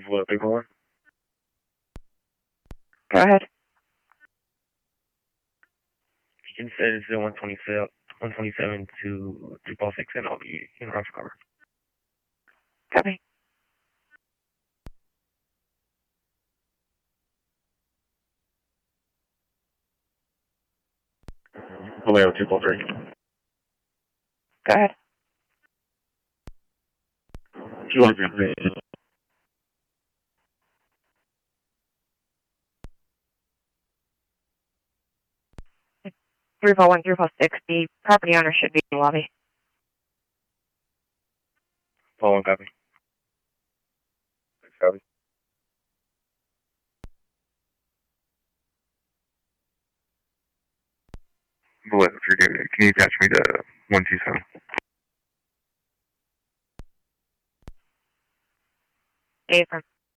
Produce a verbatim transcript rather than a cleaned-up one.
What, paperwork? Go ahead. You can send zero one twenty-seven, one twenty-seven to three four six and I'll be in rush cover. Copy. Vallejo two four three. Go ahead. two hundred. three four one, three four six, the property owner should be in the lobby. Following copy. Six copy. Vallejo three David, can you attach me to one two seven? Affirm.